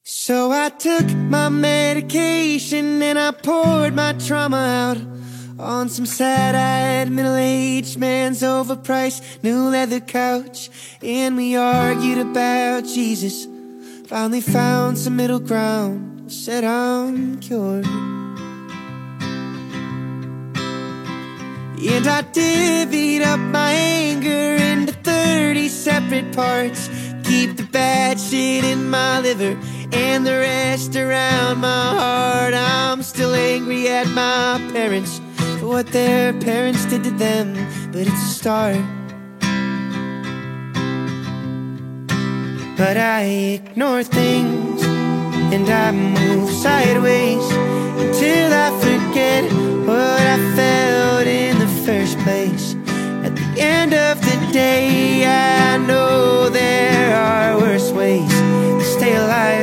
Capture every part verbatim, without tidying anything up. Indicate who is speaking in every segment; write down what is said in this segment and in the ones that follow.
Speaker 1: So I took my medication and I poured my trauma out on some sad-eyed middle-aged man's overpriced new leather couch. And we argued about Jesus, finally found some middle ground, said I'm cured. And I divvied up my anger into thirty separate parts, keep the bad shit in my liver and the rest around my heart. I'm still angry at my parents for what their parents did to them, but it's a start. But I ignore things and I move sideways until I forget what I felt in the first place. At the end of the day, I know there are worse ways to stay alive.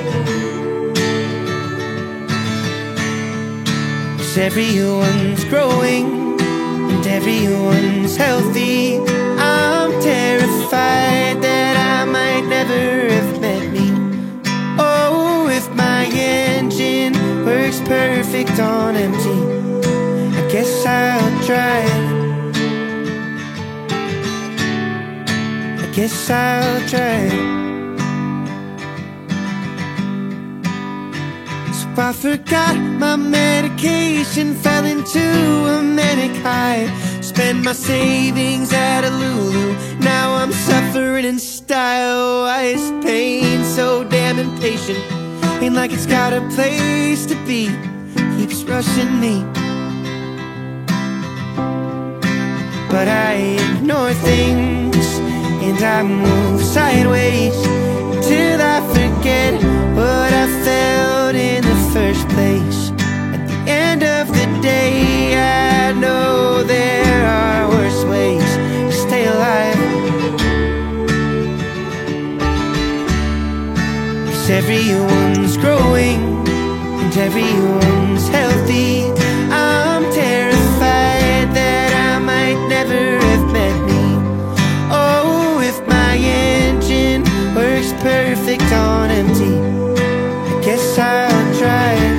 Speaker 1: 'Cause everyone's growing and everyone's healthy. I'm terrified that I might never have met me. Oh, if my engine works perfect on empty, I guess I'll drive. I guess I'll drive. So I forgot my medication, fell into a manic high, spent my savings at a Lulu. Now I'm suffering in style. Why is pain so damn impatient? Ain't like it's got a place to be, keeps rushing me. But I ignore things and I move sideways till I forget what I felt in the first place. At the end of the day, I know there are worse ways to stay alive. 'Cause everyone's growing and everyone's healthy. I'm terrified that I might never have met me. Oh, if my engine works perfect on empty, I guess I'll drive.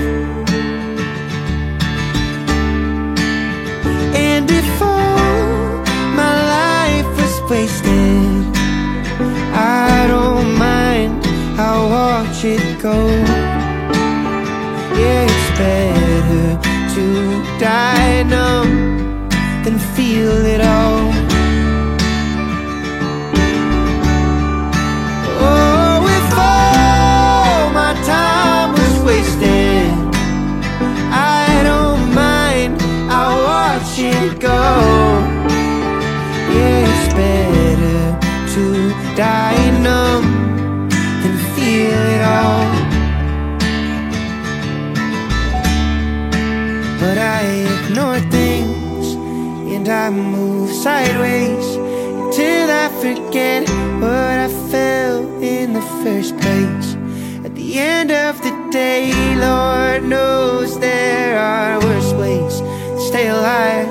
Speaker 1: And if all my life was wasted, I don't mind, I'll watch it go. Yeah, it's better to die numb than feel it all. Oh, if all my time was wasted, I don't mind, I'll watch it go. Yeah, it's better to die numb than feel it all. But I ignore things and I move sideways till I forget what I felt in the first place. At the end of the day, Lord knows there are worse ways to stay alive.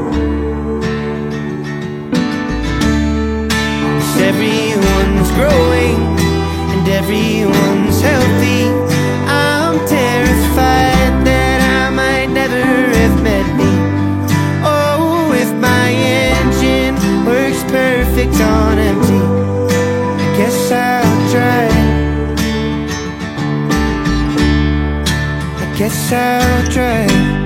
Speaker 1: 'Cause everyone's growing and everyone's healthy. I'm terrified that I might never have met me. Oh, if my engine works perfect on empty, I guess I'll drive. I guess I'll drive.